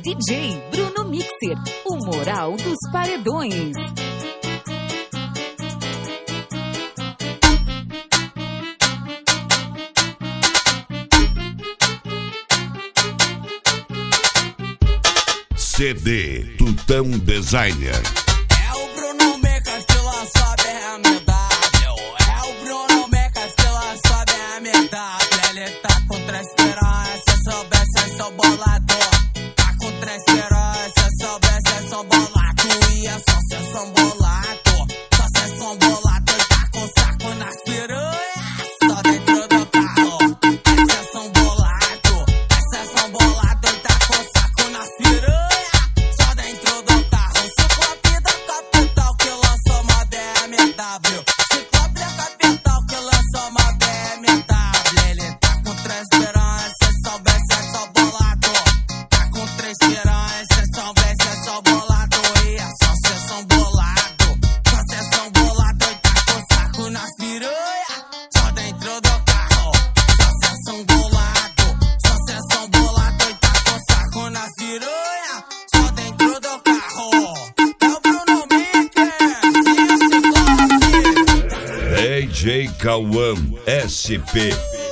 DJ Bruno Mixer, o moral dos paredões. CD Tutão Designer. É o Bruno Mixer que lançou a BMW. É o Bruno Mixer que lançou a BMW. Ele tá com 3 piranhas, se soubesse é só bolador. Tá com 3 piranhas, se soubesse é só bolado. E é só sessão bolado, só sessão bolado. Ele tá com saco nas piranhas, só dentro do carro. É sessão bolado, é sessão bolado. Ele tá com saco nas piranhas. Ciclope da capital que lançou uma BMW. Ele tá com 3 piranhas, se soubesse é só bolado. Tá com 3 piranhas, se soubesse é só bolado. E é só sessão bolado, só sessão bolado. E tá com saco nas piranhas, só dentro do carro. Só sessão bolado, só sessão bolado. E tá com saco nas piranhas, só dentro do carro. É o Bruno Mixer e o Ciclope. DJ Cauã SP.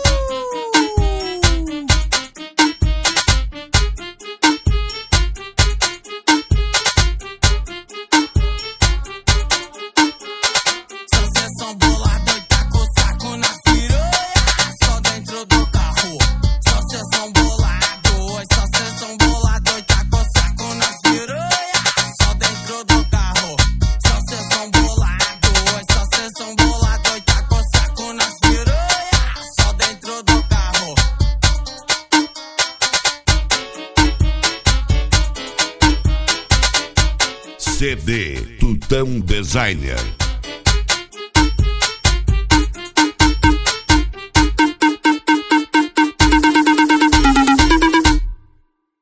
Só sessão bolado e tá com saco nas piranhas, só dentro do carro. Só sessão bolado, só sessão bolado e tá com saco nas piranhas, só dentro do carro. Só sessão bolado, só sessão bolado e tá com saco nas piranhas, só dentro do carro. CD Tutão Designer.